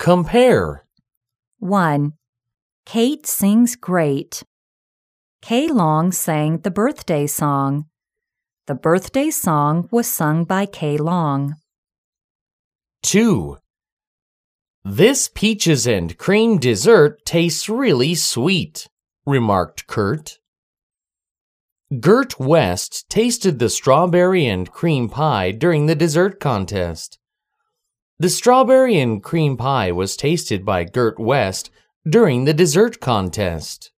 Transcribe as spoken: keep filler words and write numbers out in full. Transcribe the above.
Compare. one. Kate sings great. Kay Long sang the birthday song. The birthday song was sung by Kay Long. two. This peaches and cream dessert tastes really sweet, remarked Kurt. Gert West tasted the strawberry and cream pie during the dessert contest. The strawberry and cream pie was tasted by Gert West during the dessert contest.